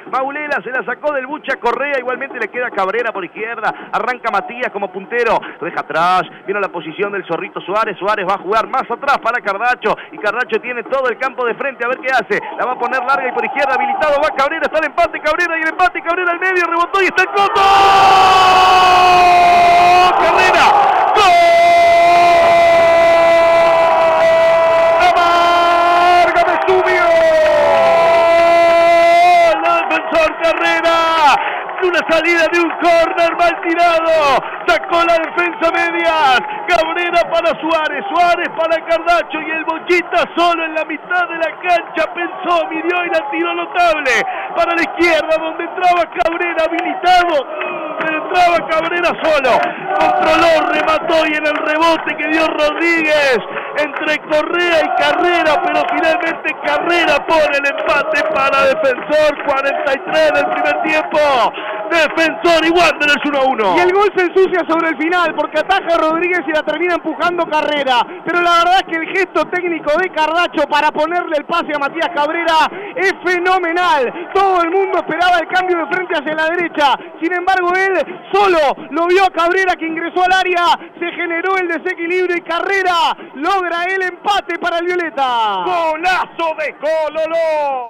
Maulela se la sacó del Bucha Correa, igualmente le queda Cabrera por izquierda, arranca Matías como puntero, deja atrás, viene a la posición del Zorrito Suárez, Suárez va a jugar más atrás para Cardacho, y Cardacho tiene todo el campo de frente, a ver qué hace, la va a poner larga y por izquierda, habilitado va Cabrera, está el empate, Cabrera y el empate, Cabrera al medio, rebotó y está el coto. ¡Carrera! ¡Gol! Carrera, una salida de un córner mal tirado, sacó la defensa medias, Cabrera para Suárez, Suárez para Cardacho y el Bochita solo en la mitad de la cancha, pensó, midió y la tiró notable, para la izquierda donde entraba Cabrera habilitado, pero entraba Cabrera solo, controló, remató y en el rebote que dio Rodríguez, entre Correa y Carrera, pero finalmente Carrera pone el empate para Defensor, 43 del primer tiempo, Defensor y Wanderers 1-1. Y el gol se ensucia sobre el final porque ataja Rodríguez y la termina empujando Carrera, pero la verdad es que el gesto técnico de Cardacho para ponerle el pase a Matías Cabrera es fenomenal. Todo el mundo esperaba el cambio de frente hacia la derecha, sin embargo él solo lo vio a Cabrera que ingresó al área, se generó el desequilibrio y Carrera logra el empate para el Violeta. Golazo de Cololo.